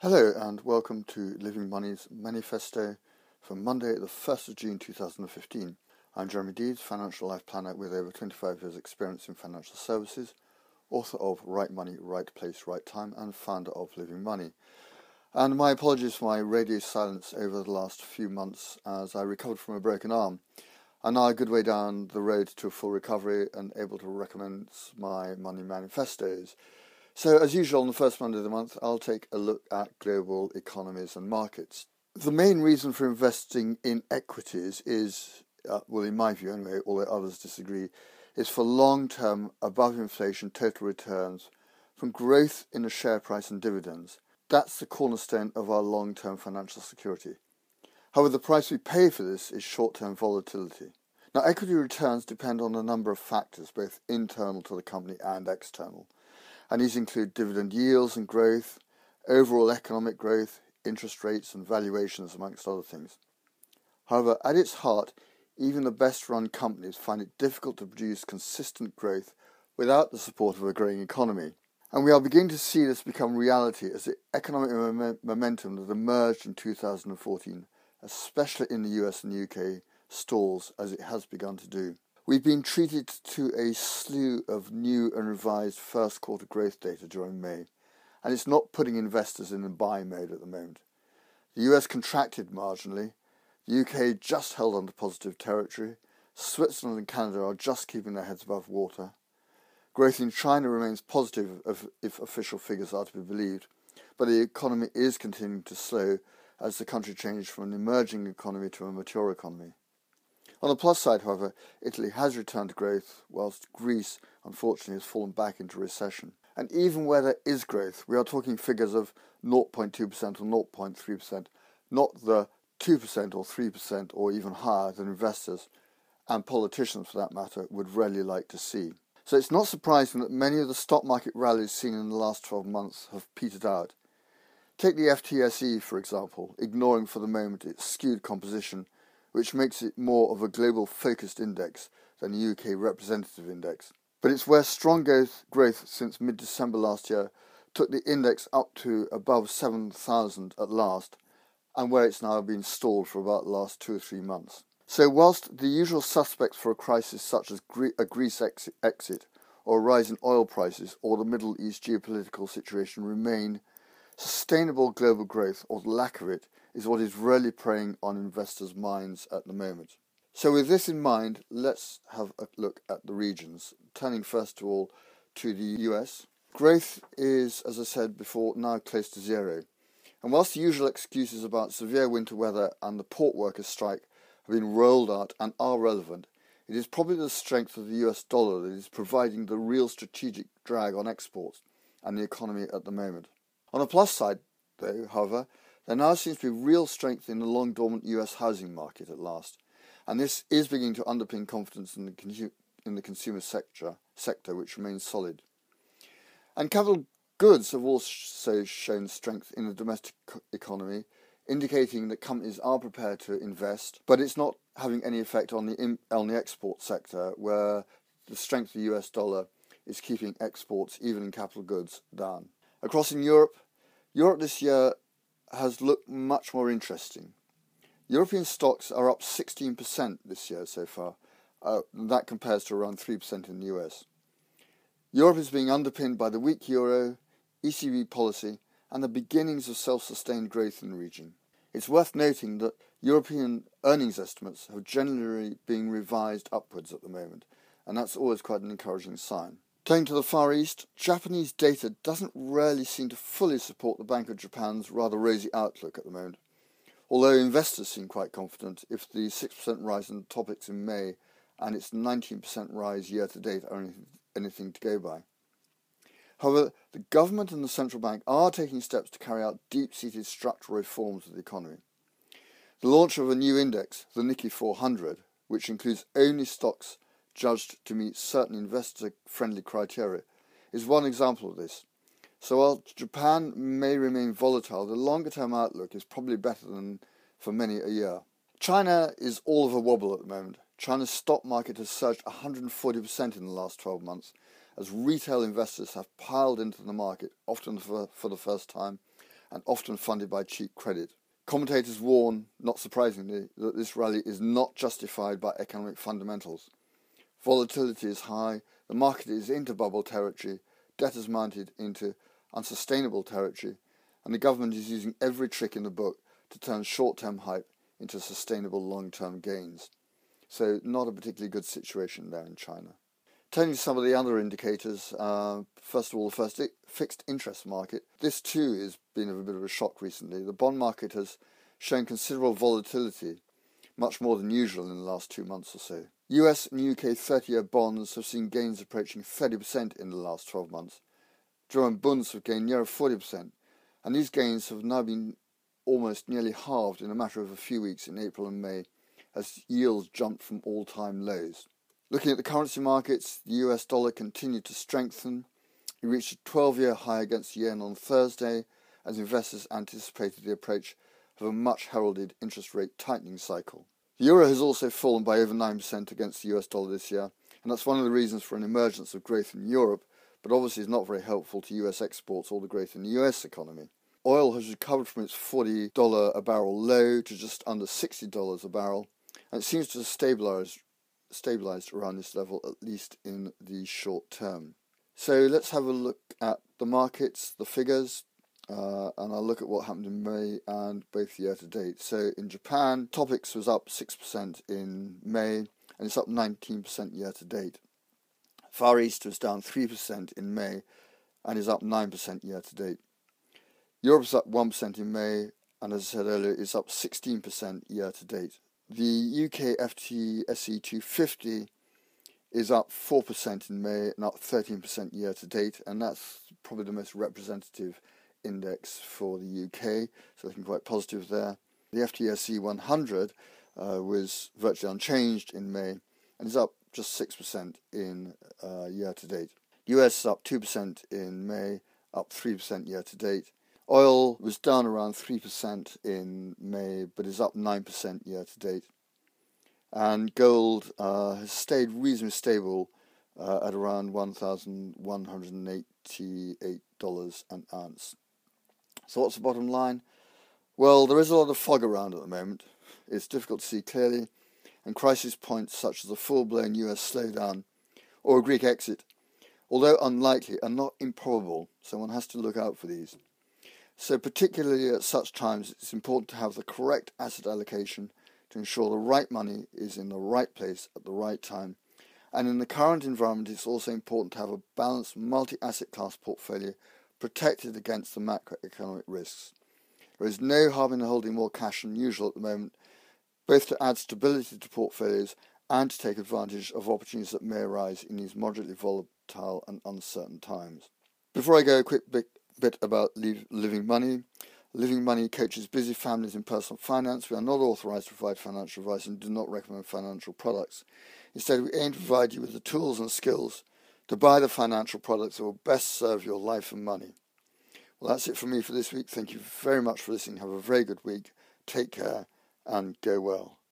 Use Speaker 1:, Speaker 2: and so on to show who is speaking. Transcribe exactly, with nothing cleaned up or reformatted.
Speaker 1: Hello and welcome to Living Money's Manifesto for Monday, the first of June two thousand fifteen. I'm Jeremy Deeds, financial life planner with over twenty-five years experience in financial services, author of Right Money, Right Place, Right Time and founder of Living Money. And my apologies for my radio silence over the last few months as I recovered from a broken arm. I'm now a good way down the road to a full recovery and able to recommend my money manifestos. So, as usual, on the first Monday of the month, I'll take a look at global economies and markets. The main reason for investing in equities is, uh, well, in my view anyway, although others disagree, is for long-term above-inflation total returns from growth in the share price and dividends. That's the cornerstone of our long-term financial security. However, the price we pay for this is short-term volatility. Now, equity returns depend on a number of factors, both internal to the company and external. And these include dividend yields and growth, overall economic growth, interest rates and valuations, amongst other things. However, at its heart, even the best-run companies find it difficult to produce consistent growth without the support of a growing economy. And we are beginning to see this become reality as the economic mom- momentum that emerged in two thousand fourteen, especially in the U S and U K, stalls as it has begun to do. We've been treated to a slew of new and revised first quarter growth data during May, and it's not putting investors in a buy mode at the moment. The U S contracted marginally, the U K just held on to positive territory, Switzerland and Canada are just keeping their heads above water. Growth in China remains positive if, if official figures are to be believed, but the economy is continuing to slow as the country changed from an emerging economy to a mature economy. On the plus side, however, Italy has returned to growth, whilst Greece, unfortunately, has fallen back into recession. And even where there is growth, we are talking figures of zero point two percent or zero point three percent, not the two percent or three percent or even higher than investors, and politicians for that matter, would really like to see. So it's not surprising that many of the stock market rallies seen in the last twelve months have petered out. Take the F T S E, for example, ignoring for the moment its skewed composition, which makes it more of a global focused index than a U K representative index. But it's where strong growth, growth since mid-December last year took the index up to above seven thousand at last, and where it's now been stalled for about the last two or three months. So whilst the usual suspects for a crisis such as a Greece exit or a rise in oil prices or the Middle East geopolitical situation remain, sustainable global growth, or the lack of it, is what is really preying on investors' minds at the moment. So with this in mind, let's have a look at the regions, turning first of all to the U S. Growth is, as I said before, now close to zero. And whilst the usual excuses about severe winter weather and the port workers' strike have been rolled out and are relevant, it is probably the strength of the U S dollar that is providing the real strategic drag on exports and the economy at the moment. On the plus side, though, however, there now seems to be real strength in the long-dormant U S housing market at last, and this is beginning to underpin confidence in the, consu- in the consumer sector, sector, which remains solid. And capital goods have also shown strength in the domestic economy, indicating that companies are prepared to invest, but it's not having any effect on the, in- on the export sector, where the strength of the U S dollar is keeping exports, even in capital goods, down. Across in Europe, Europe this year has looked much more interesting. European stocks are up sixteen percent this year so far. Uh, that compares to around three percent in the U S. Europe is being underpinned by the weak euro, E C B policy, and the beginnings of self-sustained growth in the region. It's worth noting that European earnings estimates have generally been revised upwards at the moment, and that's always quite an encouraging sign. Turning to the Far East, Japanese data doesn't really seem to fully support the Bank of Japan's rather rosy outlook at the moment, although investors seem quite confident if the six percent rise in topics in May and its nineteen percent rise year-to-date are anything to go by. However, the government and the central bank are taking steps to carry out deep-seated structural reforms of the economy. The launch of a new index, the Nikkei four hundred, which includes only stocks judged to meet certain investor-friendly criteria, is one example of this. So while Japan may remain volatile, the longer-term outlook is probably better than for many a year. China is all of a wobble at the moment. China's stock market has surged one hundred forty percent in the last twelve months, as retail investors have piled into the market, often for, for the first time, and often funded by cheap credit. Commentators warn, not surprisingly, that this rally is not justified by economic fundamentals. Volatility is high, the market is into bubble territory, debt has mounted into unsustainable territory, and the government is using every trick in the book to turn short-term hype into sustainable long-term gains. So not a particularly good situation there in China. Turning to some of the other indicators, uh, first of all, the first I- fixed interest market. This too has been a bit of a shock recently. The bond market has shown considerable volatility, much more than usual in the last two months or so. U S and U K thirty-year bonds have seen gains approaching thirty percent in the last twelve months. German bunds have gained near forty percent, and these gains have now been almost nearly halved in a matter of a few weeks in April and May, as yields jumped from all-time lows. Looking at the currency markets, the U S dollar continued to strengthen. It reached a twelve-year high against the yen on Thursday, as investors anticipated the approach of a much-heralded interest rate tightening cycle. The euro has also fallen by over nine percent against the U S dollar this year, and that's one of the reasons for an emergence of growth in Europe, but obviously is not very helpful to U S exports or the growth in the U S economy. Oil has recovered from its forty dollars a barrel low to just under sixty dollars a barrel, and it seems to have stabilised stabilised around this level, at least in the short term. So let's have a look at the markets, the figures, uh, and I'll look at what happened in May and both year to date. So in Japan, Topix was up six percent in May, and it's up nineteen percent year to date. Far East was down three percent in May, and is up nine percent year to date. Europe's up one percent in May, and as I said earlier, it's up sixteen percent year to date. The U K F T S E two fifty is up four percent in May and up thirteen percent year to date, and that's probably the most representative index for the U K, so looking quite positive there. The F T S E one hundred uh, was virtually unchanged in May and is up just six percent in uh, year to date. U S is up two percent in May, up three percent year to date. Oil was down around three percent in May, but is up nine percent year to date. And gold uh, has stayed reasonably stable uh, at around one thousand one hundred eighty-eight dollars an ounce. So what's the bottom line? Well, there is a lot of fog around at the moment. It's difficult to see clearly, and crisis points such as a full-blown U S slowdown or a Greek exit, although unlikely, are not improbable, so one has to look out for these. So particularly at such times, it's important to have the correct asset allocation to ensure the right money is in the right place at the right time. And in the current environment, it's also important to have a balanced multi-asset class portfolio protected against the macroeconomic risks. There is no harm in holding more cash than usual at the moment, both to add stability to portfolios and to take advantage of opportunities that may arise in these moderately volatile and uncertain times. Before I go, a quick bit bit about Living Money. Living Money coaches busy families in personal finance. We are not authorised to provide financial advice and do not recommend financial products. Instead, we aim to provide you with the tools and skills to buy the financial products that will best serve your life and money. Well, that's it from me for this week. Thank you very much for listening. Have a very good week. Take care and go well.